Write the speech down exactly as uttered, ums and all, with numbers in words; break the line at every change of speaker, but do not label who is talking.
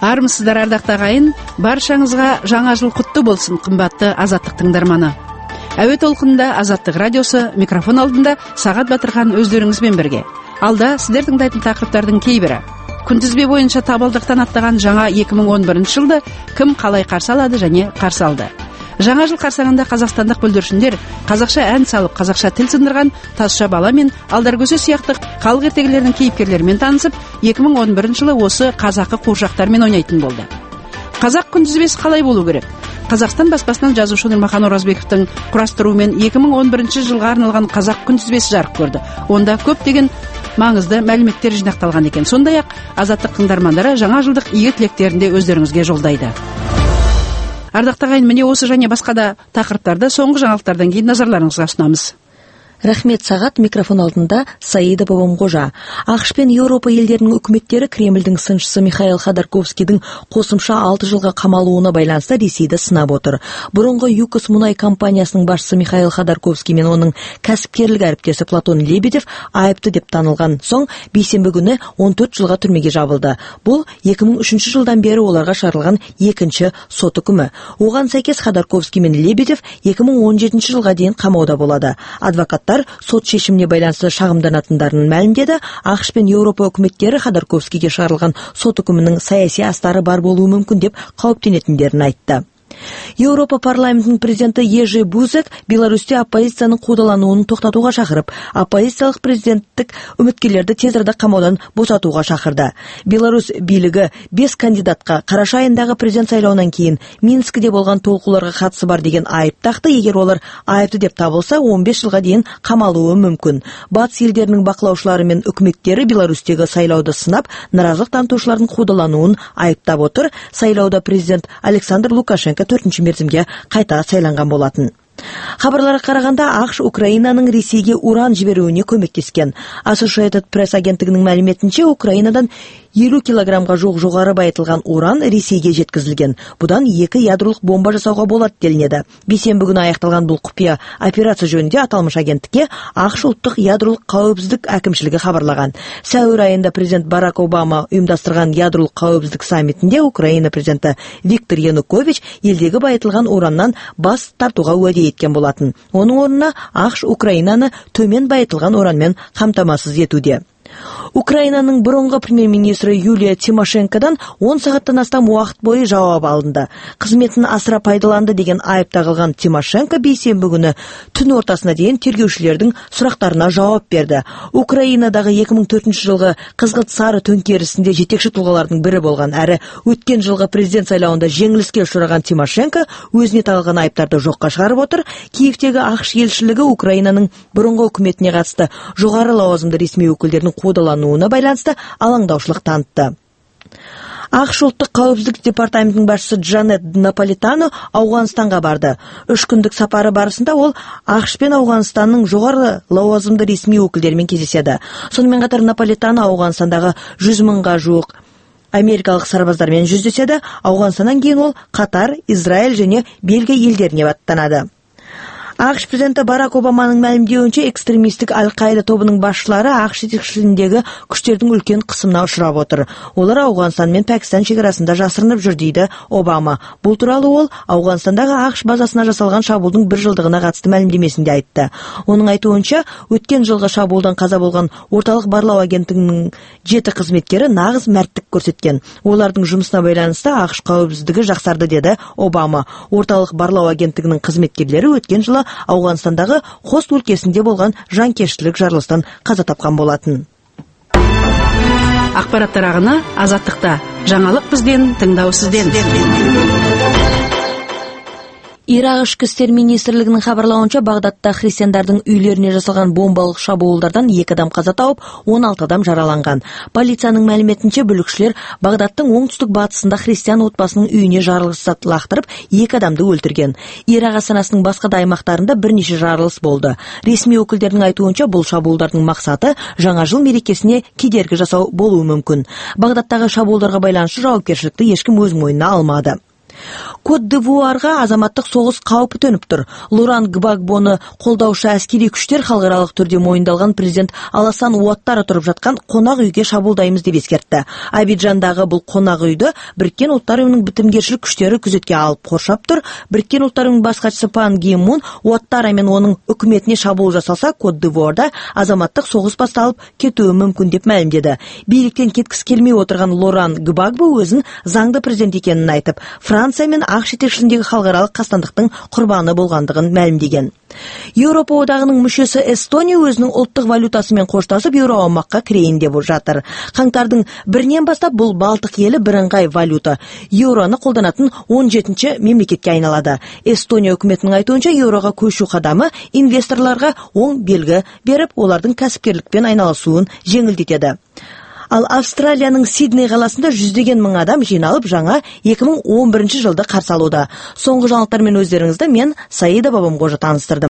Армысыздар, ардакты агайын, баршаңызга жаңа жыл куттуу болсун, кымбатты Азаттык тыңдарманы. Әуе толкунунда Азаттык радиосу, микрофон алдында Сагат Батырхан өздөрүңүз менен бирге. Алда сиздер тыңдайтын тақырыптардын кейбири. Күнтүзбе боюнча табалдыктан аттаган жаңа эки миң он биринчи жылды ким калай каршы алады жана каршы алды. Жаңа жыл карсаңында казакстандык бүлдүршүндөр казакча ән салып, казакча тил сындырган Тазша бала мен Алдар көзү сыяктуу калк эртегилердин кейипкерлери менен таанышып, эки миң он биринчи жылы осы казакы кууршактар менен ойнайтын болду. Казак күнтүзбеси калай болуу керек? Казакстан баспасынан жазуучу Нурмахан Оразбековдун курастыруу менен эки миң он биринчи жылга арналган казак күнтүзбеси жарык көрдү. Онда көптөгөн маңызды маалыматтар жинакталган экен. Сондай ак Азаттык тыңдармандары жаңа жылдык ийгилик тилектеринди өздөрүңүзгө жолдойду. Ардакты агайын, міне осы және басқа да тақырыптарды соңғы жаңалықтардан кейін назарларыңызға ұсынамыз.
Рахмет, Сагат. Микрофон алдында Саида Бабамгожа. АКШ пен Европа елдерінің үкіметтері Кремльдің сыншысы Михаил Ходорковскийдің қосымша алты жылға қамалуына байланысты Ресейді сынап отыр. Бұрынғы ЮКОС мұнай компаниясының басшысы Михаил Ходорковский мен оның кәсіпкерлік әріптесі Платон Лебедев айыпты деп танылған соң бейсенбі күні он төрт жылға түрмеге жабылды. Бұл екі мың үшінші жылдан бері оларға шығарылған екінші сот үкімі. Оған сәйкес Ходорковский мен Лебедев екі мың он жетінші жылға дейін қамауда болады. Адвокат сот шешіміне байланысты шағымданатындарын мәлімдеді. АКШ пен Европа үкіметтері Ходорковскийге шығарылған сот үкімінің саяси астары бар болуы мүмкін деп қауіптенетіндерін айтты. Европа парламентінің президенті Ежи Бузек Беларусьте оппозицияның қудалануын тоқтатуға шақырып, оппозициялық президенттік үміткерлерді тез арада қамаудан босатуға шақырды. Беларусь билігі бес кандидатқа қараша айындағы президент сайлауынан кейін Минскіде болған толқуларға қатысы бар деген айып тақты. Егер олар айыпты деп табылса, он бес жылға дейін қамалуы мүмкін. Батыс елдерінің бақылаушылары мен үкіметтері Беларусьтегі сайлауды сынап, наразылық танытушылардың қудалануын айыптап отыр. Сайлауда президент Александр Лукашенко төртінші мерзімге қайта сайланған болатын. Хабарларға қарағанда АКШ Украинаның Ресейге уран жіберуіне көмектескен. Associated Press агенттігінің мәліметінше, Украинадан елу килограммға жоқ жоғары байытылған уран Ресейге жеткізілген. Бұдан екі ядролық бомба жасауға болады делінеді. Бейсенбі күні аяқталған бұл құпия операция жөнінде аталмыш агенттікке АКШ ұлттық ядролық қауіпсіздік әкімшілігі хабарлаған. Сәуір айында президент Барак Обама ұйымдастырған ядролық қауіпсіздік саммитінде Украина президенті Виктор Янукович елдегі байытылған ураннан бас тартуға уәде еткен болатын. Оның орнына АКШ Украинаны төмен байытылған уранмен қамтамасыз етуде. Украинаның бұрынғы премьер-министрі Юлия Тимошенкодан он сағаттан астам уақыт бойы жауап алынды. Қызметін асыра пайдаланды деген айып тағылған Тимошенко бейсенбі күні түн ортасына дейін тергеушілердің сұрақтарына жауап берді. Украинадағы екі мың төртінші жылғы қызғылт сары төңкерісінде жетекші тұлғалардың бірі болған әрі өткен жылғы президент сайлауында жеңіліске ұшыраған Тимошенко өзіне тағылған айыптарды жоққа шығарып отыр. Киевтегі АКШ елшілігі Украинаның бұрынғы үкіметіне қатысты жоғары лауазымды ресми өкілдердің қудалануына байланысты алаңдаушылық танытты. АКШ ұлттық қауіпсіздік департаментінің басшысы Джанет Наполитано Ауғанстанға барды. Үш күндік сапары барысында ол АКШ пен Ауғанстанның жоғары лауазымды ресми өкілдерімен кездеседі. Сонымен қатар Наполитано Ауғанстандағы жүз мыңға жуық америкалық сарбаздармен жүздеседі. Ауғанстаннан кейін ол Қатар, Израиль және Бельгия елдеріне аттанады. АКШ президенті Барак Обаманың мәлімдеуінше экстремистік Аль-Қаида тобының басшылары АКШ жетекшілігіндегі күштердің үлкен қысымына ұшырап отыр. Олар Ауғанстан мен Пәкістан шекарасында жасырынып жүр дейді Обама. Бұл туралы ол Ауғанстандағы АКШ базасына жасалған шабуылдың бір жылдығына қатысты мәлімдемесінде айтты. Оның айтуынша, өткен жылғы шабуылдан қаза болған орталық барлау агенттігінің жеті қызметкері нағыз мәрттік көрсеткен. Олардың жұмысына байланысты АКШ қауіпсіздігі жақсарды деді Обама. Орталық барлау агенттігінің қызметкерлері өткен жылы Ауғанстандағы Хост өлкесінде болған жанкештілік жарылыстан қаза тапқан болатын.
Ақпараттар ағыны Азаттықта. Жаңалық бізден, тыңдау сізден.
Ирак ішкі істер министрлігінің хабарлауынша, Бағдадта христиандардың үйлеріне жасалған бомбалық шабуылдардан екі адам қаза тауып, он алты адам жараланған. Полицияның мәліметінше, бүлікшілер Бағдадтың оңтүстік батысында христиан отбасының үйіне жарылыс лақтырып, екі адамды өлтірген. Ирак астанасының басқа да аймақтарында бірнеше жарылыс болды. Ресми өкілдердің айтуынша, бұл шабуылдардың мақсаты жаңа жыл мерекесіне кедергі жасау болуы мүмкін. Бағдадтағы шабуылдарға байланысты жауапкершілікті ешкім өз мойнына алмады. Кот-д'Ивуарга азаматтык согуш каупи төнүп тур. Лоран Гбагбону колдоочу аскерий күчтөр халыкаралык түрдө моюндалган президент Аласан Уаттара туруп жаткан конак үйгө шабуылдайбыз деп эскертти. Абиджандагы бул конак үйдө Бириккен Улуттар уюмунун битимгерчилик күчтөрү күзөткө алып коршоп тур. Бириккен Улуттар уюмунун башкачысы Пан Ги Мун Уаттара менен онун өкмөтүнө шабуыл жасалса, Кот-д'Ивуарда азаматтык согуш башталып кетүү мүмкүн деп маалимдеди. Бийликтен кеткиси келмей отурган Лоран Гбагбо өзүн заңды президент экенин айтып, Франция менен ак жетекчилигиндеги халыкаралык кастандыктын курбаны болгондугун маалимдеген. Европа одагынын мүчөсү Эстония өзүнүн улуттук валютасы менен кошташып Евро аймакка кирейин деп жатыр. Каңтардын биринен баштап бул Балтык эли бирыңгай валюта еврону колдонатын он жетинчи мемлекетке айналады. Эстония өкмөтүнүн айтуунча, еврого көчүү кадамы инвесторлорго оң белги берип, олардын касипкерликпен айналышуун жеңилдетет. Ал Австралиянын Сидней каласында жүздөгөн миң адам жыйналып жаңа эки миң он биринчи жылды каршы алууда. Соңку жаңылыктар менен өздөрүңүздү мен Саида Бабамгожа тааныстырдым.